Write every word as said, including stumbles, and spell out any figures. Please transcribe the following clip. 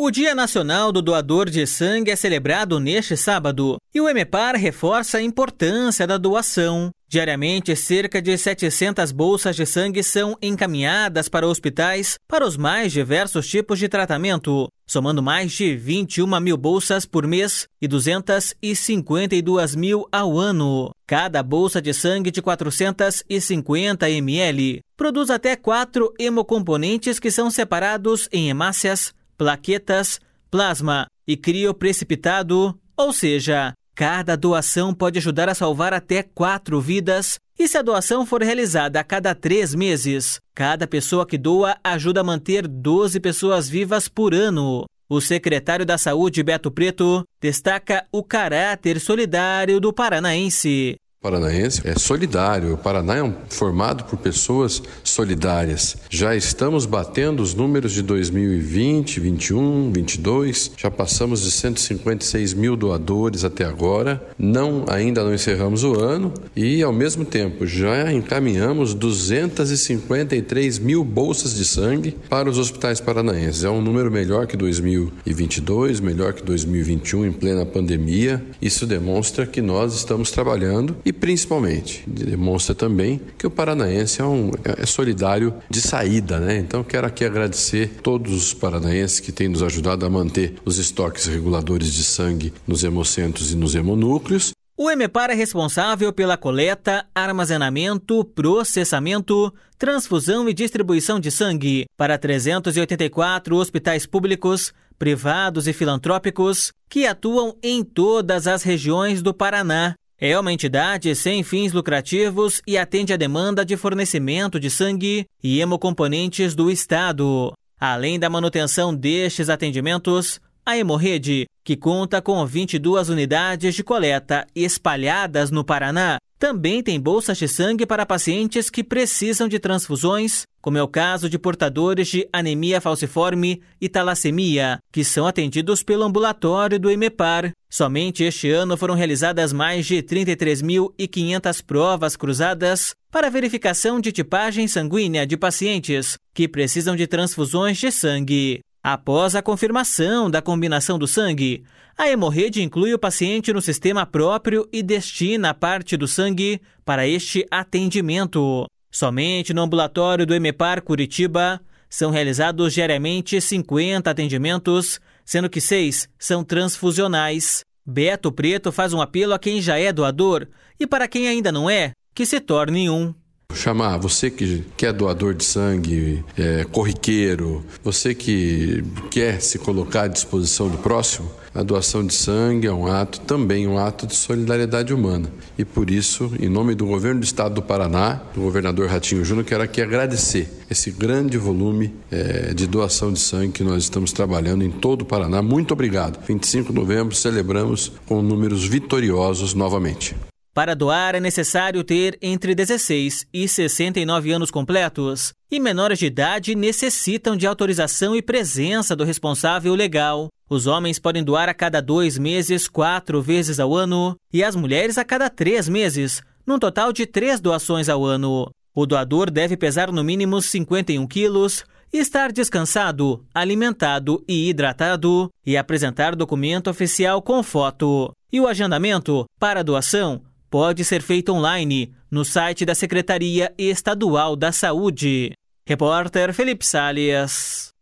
O Dia Nacional do Doador de Sangue é celebrado neste sábado e o EMEPAR reforça a importância da doação. Diariamente, cerca de setecentas bolsas de sangue são encaminhadas para hospitais para os mais diversos tipos de tratamento, somando mais de vinte e uma mil bolsas por mês e duzentas e cinquenta e duas mil ao ano. Cada bolsa de sangue de quatrocentos e cinquenta mililitros produz até quatro hemocomponentes que são separados em hemácias, plaquetas, plasma e crioprecipitado, ou seja, cada doação pode ajudar a salvar até quatro vidas, e se a doação for realizada a cada três meses, cada pessoa que doa ajuda a manter doze pessoas vivas por ano. O secretário da Saúde, Beto Preto, destaca o caráter solidário do paranaense. O paranaense é solidário, o Paraná é um, formado por pessoas solidárias. Já estamos batendo os números de dois mil e vinte, vinte e um, vinte e dois, já passamos de cento e cinquenta e seis mil doadores até agora, não, ainda não encerramos o ano e, ao mesmo tempo, já encaminhamos duzentas e cinquenta e três mil bolsas de sangue para os hospitais paranaenses. É um número melhor que dois mil e vinte e dois, melhor que dois mil e vinte e um, em plena pandemia. Isso demonstra que nós estamos trabalhando e, principalmente, demonstra também que o paranaense é, um, é solidário de saída, né? Então, quero aqui agradecer todos os paranaenses que têm nos ajudado a manter os estoques reguladores de sangue nos hemocentros e nos hemonúcleos. O EMEPAR é responsável pela coleta, armazenamento, processamento, transfusão e distribuição de sangue para trezentos e oitenta e quatro hospitais públicos, privados e filantrópicos que atuam em todas as regiões do Paraná. É uma entidade sem fins lucrativos e atende à demanda de fornecimento de sangue e hemocomponentes do Estado. Além da manutenção destes atendimentos, a Hemorrede, que conta com vinte e duas unidades de coleta espalhadas no Paraná, também tem bolsas de sangue para pacientes que precisam de transfusões, como é o caso de portadores de anemia falciforme e talassemia, que são atendidos pelo ambulatório do EMEPAR. Somente este ano foram realizadas mais de trinta e três mil e quinhentas provas cruzadas para verificação de tipagem sanguínea de pacientes que precisam de transfusões de sangue. Após a confirmação da combinação do sangue, a Hemorrede inclui o paciente no sistema próprio e destina parte do sangue para este atendimento. Somente no ambulatório do EMEPAR Curitiba são realizados diariamente cinquenta atendimentos, sendo que seis são transfusionais. Beto Preto faz um apelo a quem já é doador e para quem ainda não é, que se torne um. Chamar você que, que é doador de sangue, é, corriqueiro, você que quer se colocar à disposição do próximo, a doação de sangue é um ato, também um ato de solidariedade humana. E por isso, em nome do governo do estado do Paraná, do governador Ratinho Júnior, quero aqui agradecer esse grande volume é, de doação de sangue que nós estamos trabalhando em todo o Paraná. Muito obrigado. vinte e cinco de novembro celebramos com números vitoriosos novamente. Para doar é necessário ter entre dezesseis e sessenta e nove anos completos e menores de idade necessitam de autorização e presença do responsável legal. Os homens podem doar a cada dois meses, quatro vezes ao ano, e as mulheres a cada três meses, num total de três doações ao ano. O doador deve pesar no mínimo cinquenta e um quilos, estar descansado, alimentado e hidratado e apresentar documento oficial com foto. E o agendamento para a doação pode ser feito online no site da Secretaria Estadual da Saúde. Repórter Felipe Salles.